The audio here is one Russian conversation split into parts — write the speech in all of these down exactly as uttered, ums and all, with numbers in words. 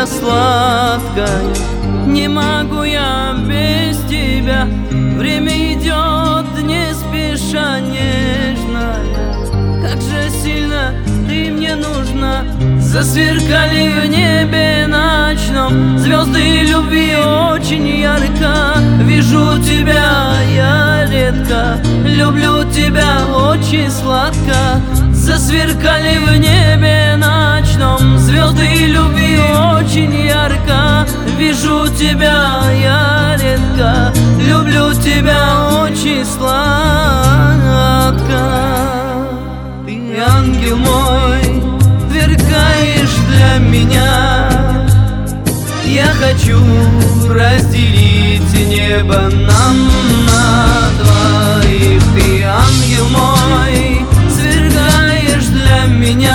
моя сладкая, не могу я без тебя. Время идет не спеша, нежная, как же сильно ты мне нужна. Засверкали в небе ночном звезды любви очень ярко. Вижу тебя я редко, люблю тебя очень сладко. Засверкали в небе ночном звезды любви очень ярко. Вижу тебя я редко, люблю тебя очень сладко. Ты ангел мой, сверкаешь для меня. Я хочу разделить небо нам на двоих. Ты ангел мой, сверкаешь для меня.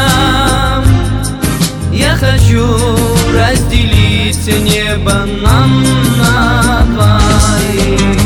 Я хочу разделить небо нам на двоих.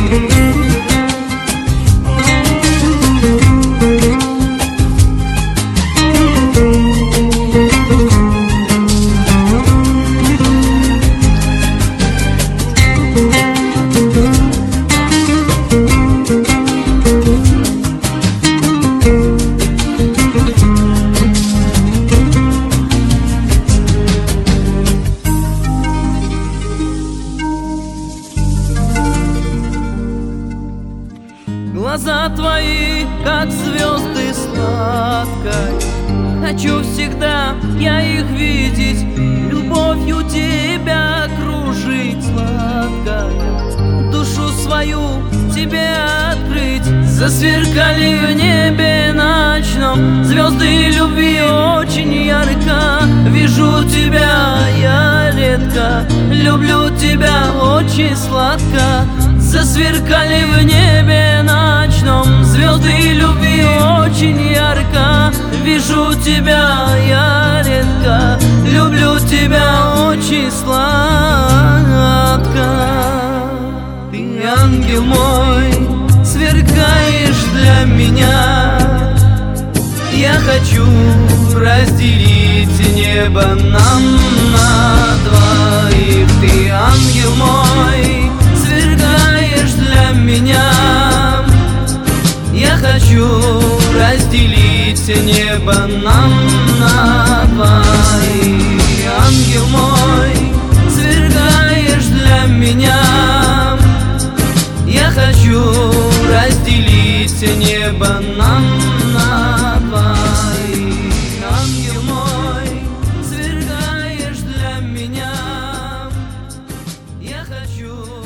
Глаза твои, как звезды сладкой, хочу всегда я их видеть, любовью тебя кружить сладкая, душу свою тебе открыть. Засверкали в небе ночном звезды любви очень ярко. Вижу тебя я редко, люблю тебя очень сладко. Засверкали в небе ночном звезды любви очень ярко. Вижу тебя я редко, люблю тебя очень сладко. Ты ангел мой, сверкаешь для меня. Я хочу разделить небо нам на двоих. Ты ангел мой, сверкаешь для меня. Я хочу разделить небо нам на двоих. Ангел мой, сверкаешь для меня. Я хочу разделить небо нам на двоих. Ангел мой, сверкаешь для меня. Я хочу